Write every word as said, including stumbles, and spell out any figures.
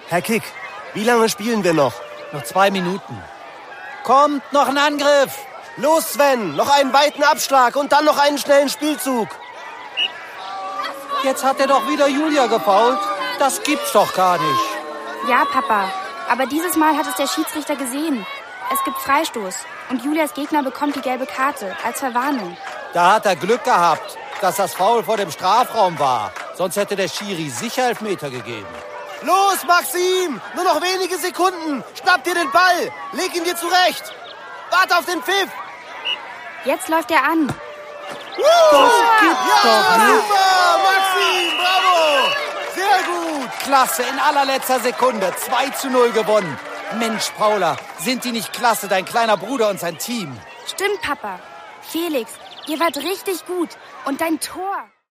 Herr Kick, wie lange spielen wir noch? Noch zwei Minuten. Kommt, noch ein Angriff! Los, Sven, noch einen weiten Abschlag und dann noch einen schnellen Spielzug. Jetzt hat er doch wieder Julia gefoult. Das gibt's doch gar nicht. Ja, Papa, aber dieses Mal hat es der Schiedsrichter gesehen. Es gibt Freistoß und Julias Gegner bekommt die gelbe Karte als Verwarnung. Da hat er Glück gehabt, dass das Foul vor dem Strafraum war. Sonst hätte der Schiri sicher Elfmeter gegeben. Los, Maxim! Nur noch wenige Sekunden. Schnapp dir den Ball. Leg ihn dir zurecht. Warte auf den Pfiff. Jetzt läuft er an. Das gibt's Ja, doch nicht. super! Maxim, bravo! Sehr gut! Klasse, in allerletzter Sekunde. zwei zu null gewonnen. Mensch, Paula, sind die nicht klasse, dein kleiner Bruder und sein Team? Stimmt, Papa. Felix, ihr wart richtig gut. Und dein Tor.